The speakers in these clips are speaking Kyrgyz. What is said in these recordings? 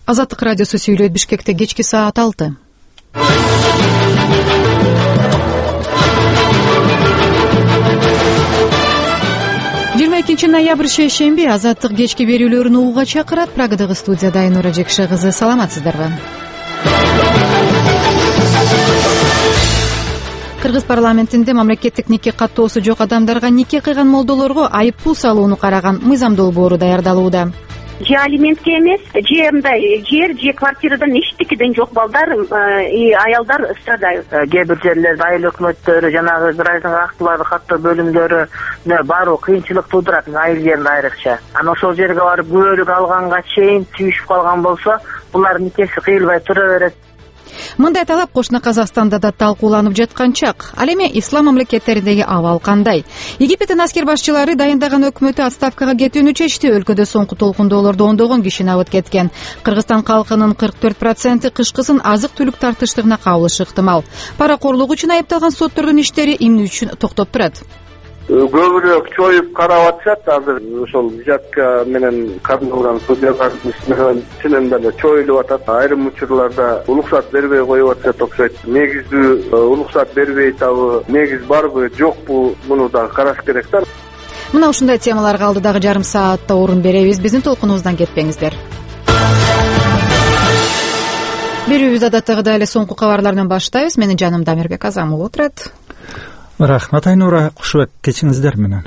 Азаттык радиосу сүйлөйт. Бишкекте кечки саат 6. Ноябрь шейшемби азаттык кечки берүүлөрүн угууга чакырат. Прагадагы студияда Айнура Жекше кызы. Саламатсыздарбы? Кыргыз парламентинде мамлекеттик нике каттоосу жок адамдарга нике кыйган молдолорго айып пул салууну караган мыйзам долбоору даярдалууда. Же алиментке эмес, же мындай жер, же квартирадан эчтекеден жок балдар, аялдар страдают. Кээ бир жерлерде айыл өкмөттөрү, жанагы гражданскый актыларды каттоо бөлүмдөрү баруу кыйынчылык туудурат, айыл жеринде айрыкча. Анан ошол жерге барып күбөлүк алганга чейин түйүшүп калган болсо, булардын никеси кыйылбай тура берет. Мындай талап кошуна Казакстанда да талкууланып жаткан чак. Ал эми ислам мамлекеттериндеги абал кандай? Египеттин аскер башчылары дайындаган өкмөтү отставкага кетүүнү чечти. Өлкөдө соңку толкундоолордо ондогон киши абыт кеткен. Кыргызстан калкынын 44% кышкысын азык-түлүк тартыштыгына кабылышы ыктымал. Паракорлук үчүн айыпталган соттордун иштери эмне үчүн токтоп турат? Көбүрөөк чоюп карап атышат. Азыр ошол взятка менен кардырылган судьялардын ишинен чынында эле чоюлуп атат. Айрым учурларда уруксат бербей коюп атышат окшойт. Негиздүү уруксат бербей табы, негиз барбы, жокпу, муну да караш керек да. Мына ушундай темаларга алдыдагы жарым саатта орун беребиз. Биздин толкунубуздан кетпеңиздер. Берүүбүз адаттагыдай эле соңку кабарлардан баштайбыз. Менин жанымда Амирбек Азамов отурат. Рахмат Айнура, кушубек кечиңиздер менен.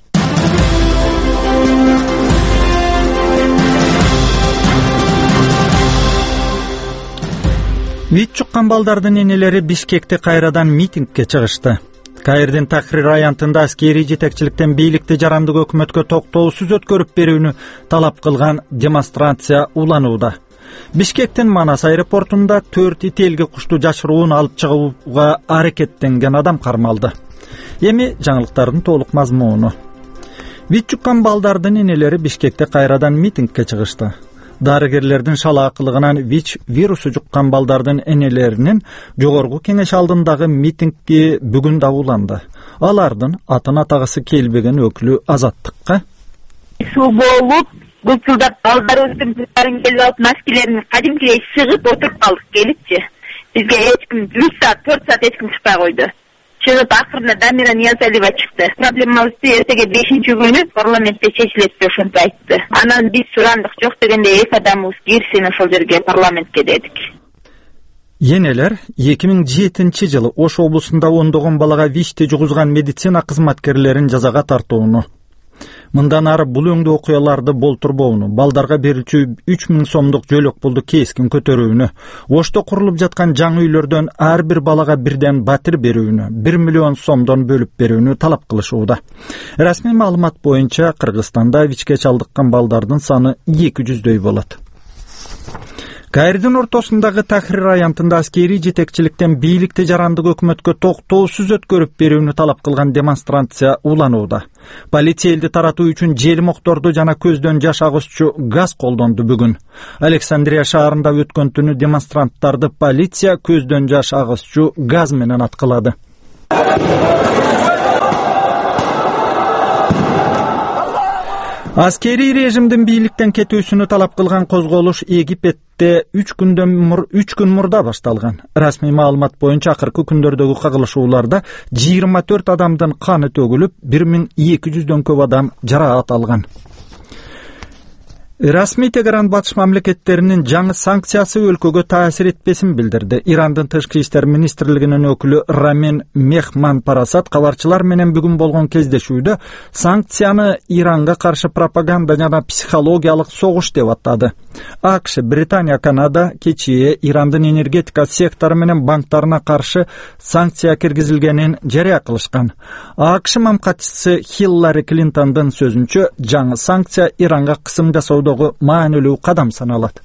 Вич чуккан балдардын энелери Бишкекте кайрадан митингге чыгышты. Каирдин Тахрир аянтында аскери жетекчиликтен бийликти жарандык өкмөткө токтоосуз өткөрүп берүүнү талап кылган демонстрация уланууда. Бишкектин Манас аэропортунда 4 ителги кушту жашыруун алып чыгууга аракеттенген адам кармалды. Эми жаңылыктардын толук мазмуну. Вич чуккан балдардын энелери Бишкекте кайрадан митингге чыгышты. Дарыгерлердин шалаакылыгынан ВИЧ вирусу жуккан балдардын энелеринин жогорку кеңеш алдындагы митингги бүгүн да уланды. Алардын атын атагысы келбеген өкүлү Азаттыкка Суу болуп, көп жылдап балдарыбыздын кыздарын келип алып, маскелерин кадимкидей сыгып отуруп калдык келипчи. Бизге эч ким 3 саат, 4 саат эч ким чыкпай койду. Чыгып акырында Дамира Ниязалиева чыкты. Проблемабызды эртеге 5-күнү парламентте чечилет деп ошентип айтты. Анан биз сурандык, жок дегенде эки адамыбыз кирсин ошол жерге парламентке дедик. Енелер 2007 жылы Ош облусунда ондогон балага ВИЧти жугузган медицина кызматкерлерин жазага тартууну, мындан ары бул өңдүү окуяларды болтурбоону, балдарга берилчү 3000 сомдук жөлөк пулду кескин көтөрүүнү, Ошто курулуп жаткан жаңы үйлөрдөн ар бир балага бирден батир берүүнү, 1 миллион сомдон бөлүп берүүнү талап кылышууда. Расмий маалымат боюнча Кыргызстанда ВИЧке чалдыккан балдардын саны 200дөй болот. Каирдин ортосундагы Тахрир аянтында аскери жетекчиликтен бийликти жарандык өкмөткө токтоосуз өткөрүп берүүнү талап кылган демонстрация уланууда. Полиция элди таратуу үчүн желмокторду жана көздөн жаш агызчу газ колдонду бүгүн. Александрия шаарында өткөн түнү демонстранттарды полиция көздөн жаш агызчу газ менен аткылады. Аскери режимдин бийликтен кетүүсүнү талап кылган козголуш Египетте 3 күн мурда башталган. Расмий маалымат боюнча акыркы күндөрдөгү кагылышууларда 24 адамдын каны төгүлүп, 1200дөн көп адам жараат алган. Расмий Тегеран батыш мамлекеттеринин жаңы санкциясы өлкөгө таасир этпесин билдирди. Ирандын тышкы иштер министрлигинин өкүлү Рамен Мехман Парасат кабарчылар менен бүгүн болгон кездешүүдө санкцияны Иранга каршы пропаганда жана психологиялык согуш деп атады. АКШ, Британия, Канада кечээ Ирандын энергетика сектору менен банктарына каршы санкция киргизилгенин жарыя кылышкан. АКШ мамкатчысы Хиллари Клинтондун сөзүнчө, жаңы санкция Иранга кысым жасоодо маанилүү кадам саналат.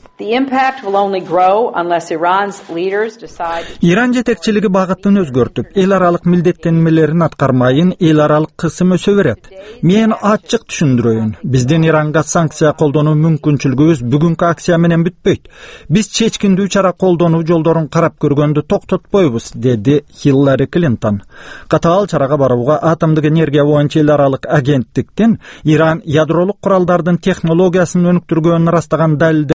Иран жетекчилиги багытын өзгөртүп, эл аралык милдеттенмелерин аткармайын, эл аралык кысым өсө берет. Мен ачык түшүндүрөйүн. Биздин Иранга санкция колдонуу мүмкүнчүлүгүбүз бүгүнкү акция менен бүтпөйт. Биз чечкиндүү чара колдонуу жолдорун карап көргөндү токтотпойбуз, деди Хиллари Клинтон. Катаал чарага барууга атомдук энергия боюнча эл аралык агенттиктин Иран ядролук куралдардын технологиясын өнүктүргөнүн ырастаган далилдер